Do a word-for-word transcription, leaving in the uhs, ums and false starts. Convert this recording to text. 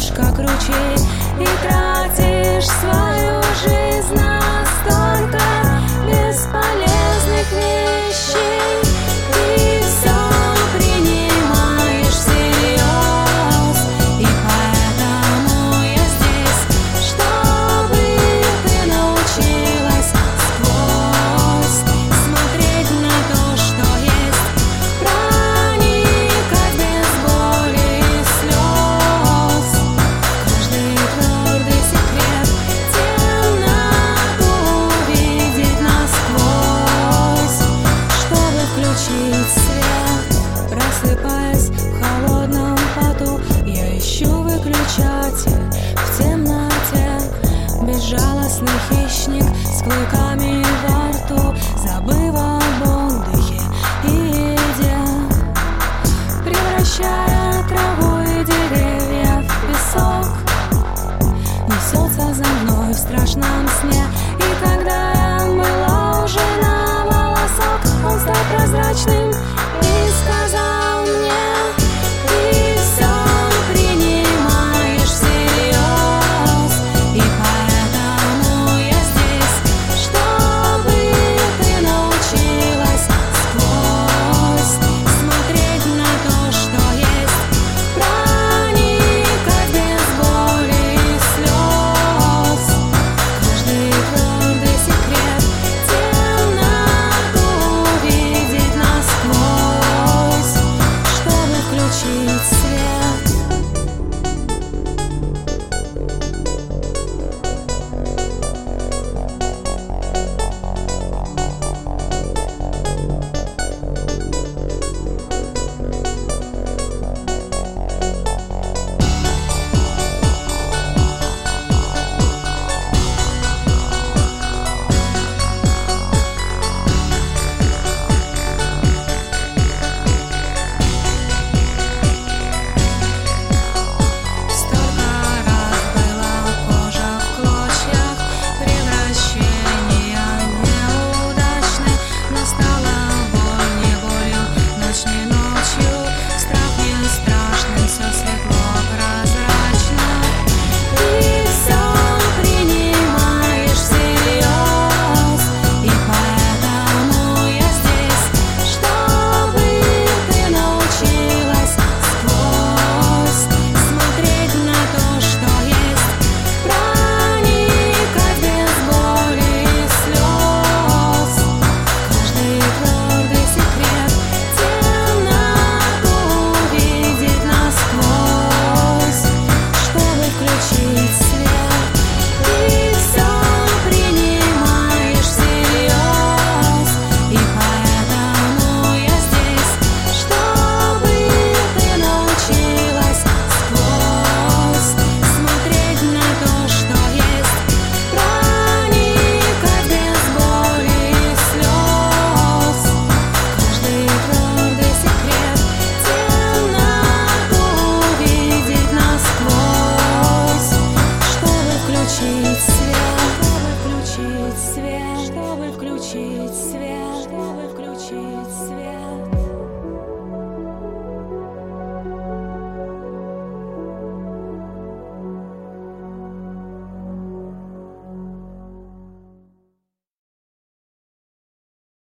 живешь как ручей и тратишь свою жизнь на столько бесполезных вещей. Ты все принимаешь всерьез, и поэтому я здесь, чтобы ты научилась сквозь смотреть на то, что есть, проникать без боли и слез. Каждый твердый секрет, темноту увидеть насквозь, чтобы включить свет. Просыпаясь в холодном поту, я ищу выключатель в темноте. Безжалостный хищник с клыками во рту, забыв об отдыхе и еде, превращая траву и деревья в песок, несется за мной в страшном сне. И когда я была уже на волосок, он стал прозрачным и сказал мне: ты все принимаешь всерьез, и поэтому я здесь, чтобы ты научилась сквозь смотреть на то, что есть, проникать без боли и слез. Каждый твердый секрет, темноту увидеть насквозь, чтобы включить свет. Столько раз была кожа в клочьях, превращения неудачны, но стала боль не болью, ночь не ночью, страх не страшным, все светло, прозрачно. Ты все принимаешь всерьез, и поэтому я здесь, чтобы ты научилась сквозь смотреть на то, что есть, проникать без боли и слез. Каждый твердый секрет, темноту увидеть насквозь, чтобы включить свет. Ты все принимаешь всерьез, и поэтому я здесь, чтобы ты научилась сквозь смотреть на то, что есть, проникать без боли и слез. Каждый твердый секрет, темноту увидеть насквозь, чтобы включить свет, чтобы включить свет, чтобы включить свет, чтобы включить свет.